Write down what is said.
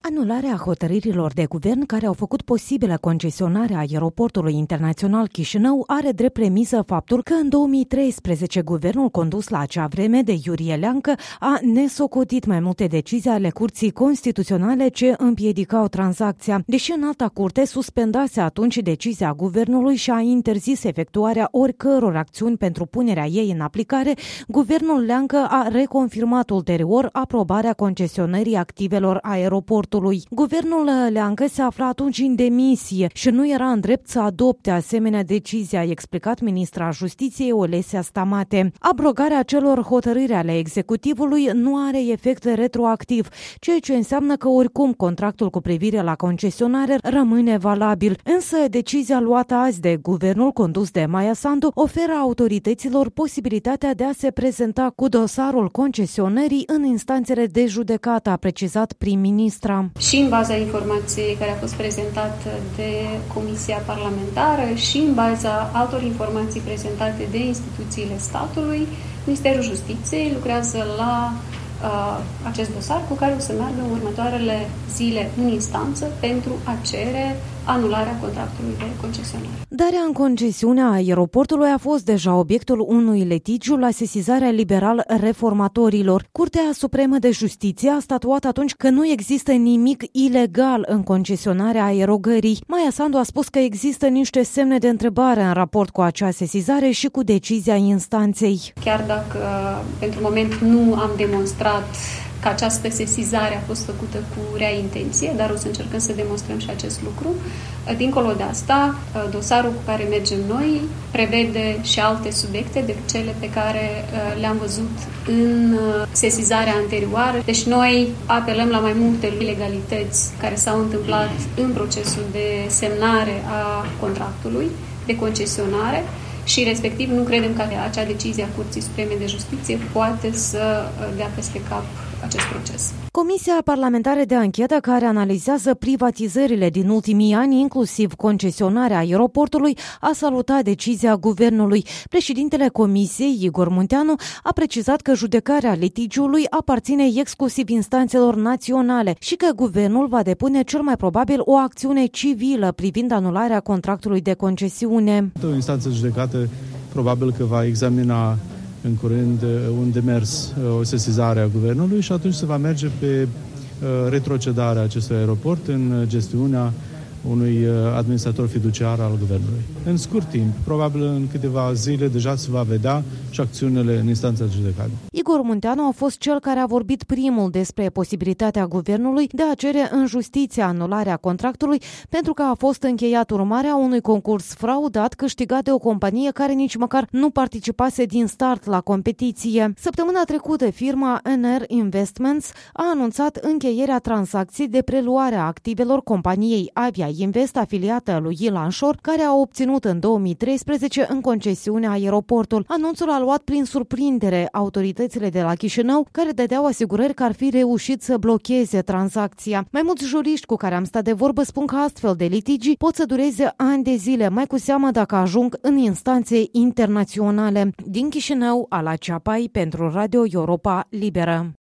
Anularea hotărârilor de guvern care au făcut posibilă concesionarea aeroportului internațional Chișinău are drept premisă faptul că în 2013 guvernul condus la acea vreme de Iurie Leancă a nesocotit mai multe decizii ale Curții Constituționale ce împiedicau tranzacția, deși în alta curte suspendase atunci decizia guvernului și a interzis efectuarea oricăror acțiuni pentru punerea ei în aplicare. Guvernul Leancă a reconfirmat ulterior aprobarea concesionării activelor aeroportului. Guvernul Leancă se afla atunci în demisie și nu era în drept să adopte asemenea decizie, a explicat ministra Justiției Olesia Stamate. Abrogarea celor hotărâri ale executivului nu are efect retroactiv, ceea ce înseamnă că oricum contractul cu privire la concesionare rămâne valabil. Însă decizia luată azi de guvernul condus de Maia Sandu oferă autorităților posibilitatea de a se prezenta cu dosarul concesionării în instanțele de judecată, a precizat prim-ministra. Și în baza informației care a fost prezentată de Comisia Parlamentară și în baza altor informații prezentate de instituțiile statului, Ministerul Justiției lucrează la acest dosar cu care o să meargă în următoarele zile în instanță pentru a cere anularea contractului de concesionare. Darea în concesiune a aeroportului a fost deja obiectul unui litigiu la sesizarea liberal-reformatorilor. Curtea Supremă de Justiție a statuat atunci că nu există nimic ilegal în concesionarea aerogării. Maia Sandu a spus că există niște semne de întrebare în raport cu acea sesizare și cu decizia instanței. Chiar dacă pentru moment nu am demonstrat că această sesizare a fost făcută cu rea intenție, dar o să încercăm să demonstrăm și acest lucru. Dincolo de asta, dosarul cu care mergem noi prevede și alte subiecte decât cele pe care le-am văzut în sesizarea anterioară. Deci noi apelăm la mai multe ilegalități care s-au întâmplat în procesul de semnare a contractului de concesionare și respectiv nu credem că acea decizie a Curții Supreme de Justiție poate să dea peste cap acest proces. Comisia parlamentară de anchetă care analizează privatizările din ultimii ani, inclusiv concesionarea aeroportului, a salutat decizia guvernului. Președintele Comisiei, Igor Munteanu, a precizat că judecarea litigiului aparține exclusiv instanțelor naționale și că guvernul va depune cel mai probabil o acțiune civilă privind anularea contractului de concesiune. O instanță judecată probabil că va examina în curând un demers, o sesizare a guvernului și atunci se va merge pe retrocedarea acestui aeroport în gestiunea unui administrator fiduciar al guvernului. În scurt timp, probabil în câteva zile, deja se va vedea și acțiunile în instanța judecată. Igor Munteanu a fost cel care a vorbit primul despre posibilitatea guvernului de a cere în justiție anularea contractului pentru că a fost încheiat urmarea unui concurs fraudat câștigat de o companie care nici măcar nu participase din start la competiție. Săptămâna trecută, firma NR Investments a anunțat încheierea tranzacției de preluare a activelor companiei Avia Invest, afiliată lui Ilan Shore, care a obținut în 2013 în concesiune aeroportul. Anunțul a luat prin surprindere autoritățile de la Chișinău, care dădeau asigurări că ar fi reușit să blocheze tranzacția. Mai mulți juriști cu care am stat de vorbă spun că astfel de litigi pot să dureze ani de zile, mai cu seamă dacă ajung în instanțe internaționale. Din Chișinău, Ala Ceapai pentru Radio Europa Liberă.